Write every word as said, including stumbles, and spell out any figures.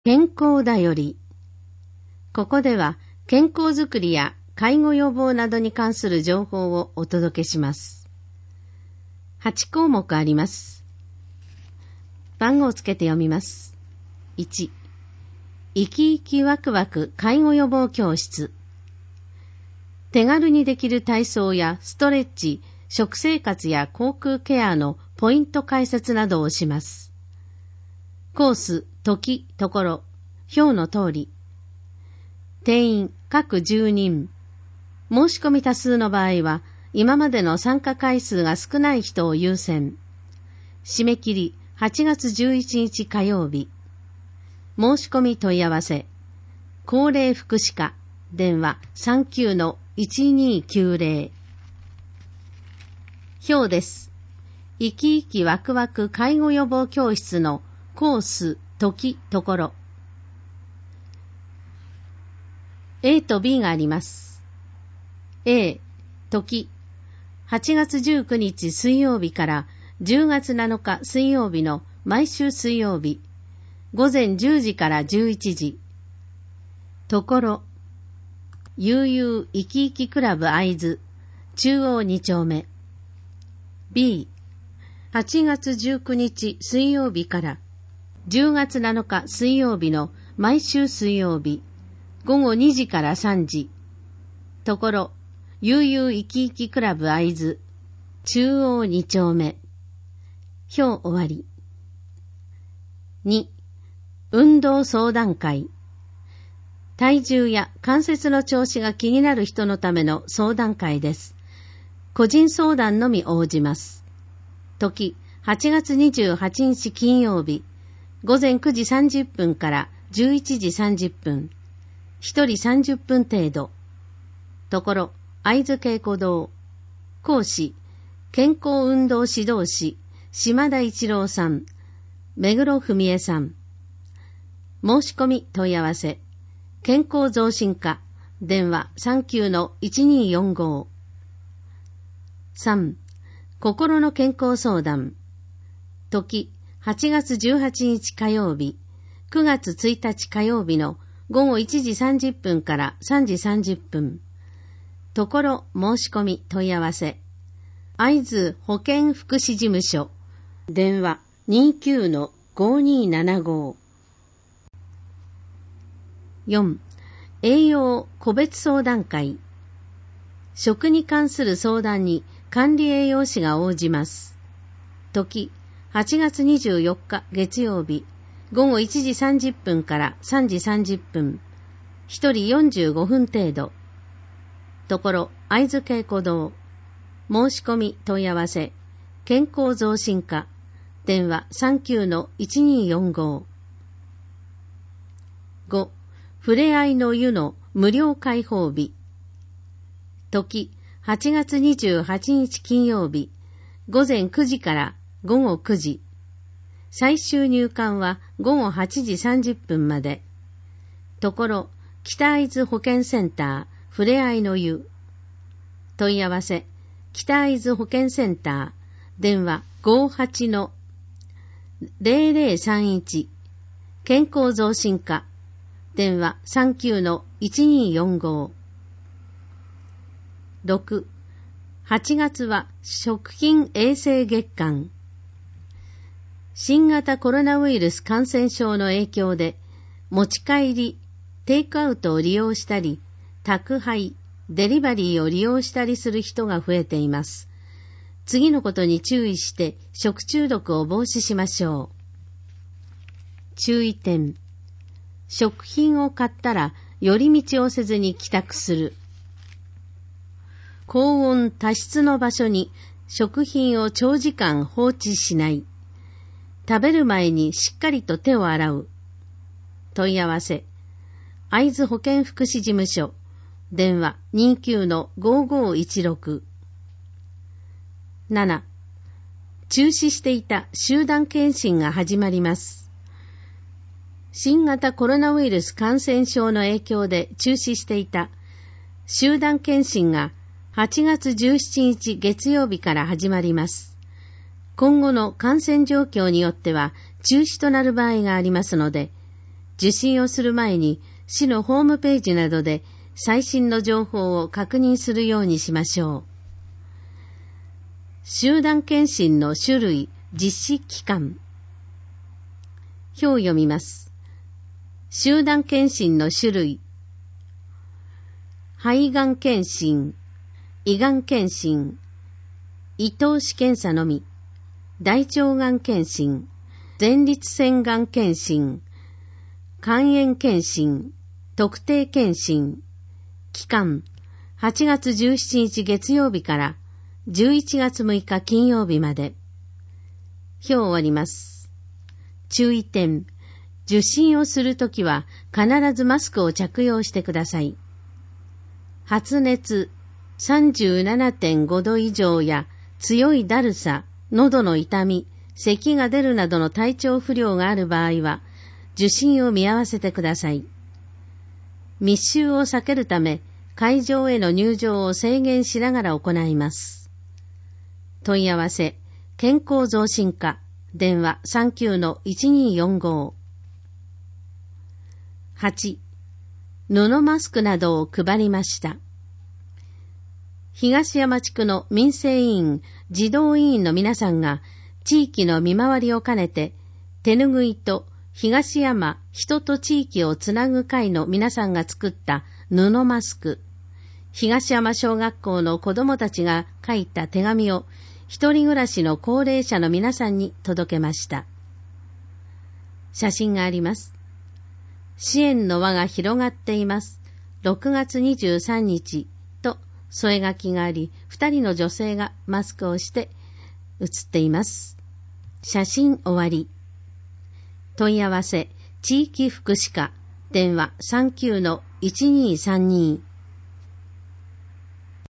健康だより。ここでは健康づくりや介護予防などに関する情報をお届けします。はちこうもくあります。番号をつけて読みます。いち、生き生きワクワク介護予防教室。手軽にできる体操やストレッチ、食生活や口腔ケアのポイント解説などをします。コース、時、ところ、表の通り。定員、各じゅうにん。申し込み多数の場合は、今までの参加回数が少ない人を優先。締め切り、はちがつじゅういちにち火曜日。申し込み問い合わせ。高齢福祉課、電話 さんきゅうのいちにーきゅうぜろ。表です。生き生きワクワク介護予防教室のコース、時、ところ。A と B があります。A、時。はちがつじゅうくにち水曜日からじゅうがつなのか水曜日の毎週水曜日。午前じゅうじからじゅういちじ。ところ。悠々生き生きクラブ会津、中央にちょうめ。B、はちがつじゅうくにち水曜日からじゅうがつなのか水曜日の毎週水曜日、午後にじからさんじ。ところ、悠々生き生きクラブ会津、中央にちょうめ。表終わり。に、運動相談会。体重や関節の調子が気になる人のための相談会です。個人相談のみ応じます。時、はちがつにじゅうはちにち金曜日、午前くじさんじゅっぷんからじゅういちじさんじゅっぷん。一人さんじゅっぷん程度。ところ、会津稽古堂。講師、健康運動指導士、島田一郎さん、目黒文江さん。申し込み問い合わせ。健康増進課、電話 さんきゅうのいちにーよんご。さん、心の健康相談。時、はちがつじゅうはちにち火曜日、くがつついたち火曜日の午後いちじさんじゅっぷんからさんじさんじゅっぷん。ところ申し込み問い合わせ。会津保健福祉事務所。電話 にきゅうのごにーななご。よん、栄養個別相談会。食に関する相談に管理栄養士が応じます。時、はちがつにじゅうよっか月曜日、午後いちじさんじゅっぷんからさんじさんじゅっぷん。一人よんじゅうごふん程度。ところ、会津稽古堂。申し込み問い合わせ。健康増進課。電話 さんきゅうのいちにーよんご。ご、ふれあいの湯の無料開放日。時、はちがつにじゅうはちにち金曜日、午前くじから午後くじ。最終入館は午後はちじさんじゅっぷんまで。ところ、北会津保健センター、ふれあいの湯。問い合わせ、北会津保健センター、電話 ごはちのぜろぜろさんいち。健康増進課。電話 さんきゅうのいちにーよんご。ろく、はちがつは食品衛生月間。新型コロナウイルス感染症の影響で、持ち帰り、テイクアウトを利用したり、宅配、デリバリーを利用したりする人が増えています。次のことに注意して食中毒を防止しましょう。注意点。食品を買ったら寄り道をせずに帰宅する。高温多湿の場所に食品を長時間放置しない。食べる前にしっかりと手を洗う。問い合わせ。会津保健福祉事務所。電話 にきゅうのごごいちろく。なな、中止していた集団検診が始まります。新型コロナウイルス感染症の影響で中止していた集団検診がはちがつじゅうしちにち月曜日から始まります。今後の感染状況によっては中止となる場合がありますので、 受診をする前に市のホームページなどで最新の情報を確認するようにしましょう。集団検診の種類、実施期間。表を読みます。集団検診の種類。肺がん検診、胃がん検診、胃透視検査のみ、大腸がん検診、前立腺がん検診、肝炎検診、特定検診、期間、はちがつじゅうしちにち月曜日からじゅういちがつむいか金曜日まで。表を終わります。注意点。受診をするときは必ずマスクを着用してください。発熱 さんじゅうななてんごど以上や強いだるさ、喉の痛み、咳が出るなどの体調不良がある場合は受診を見合わせてください。密集を避けるため会場への入場を制限しながら行います。問い合わせ、健康増進課、電話 さんきゅうのいちにーよんご。はち. 布マスクなどを配りました。東山地区の民生委員、児童委員の皆さんが地域の見回りを兼ねて手ぬぐいと東山人と地域をつなぐ会の皆さんが作った布マスク、東山小学校の子どもたちが書いた手紙を一人暮らしの高齢者の皆さんに届けました。写真があります。支援の輪が広がっています。ろくがつにじゅうさんにちと添え書きがあり、二人の女性がマスクをして写っています。写真終わり。問い合わせ、地域福祉課、電話 さんきゅうのいちにーさんに。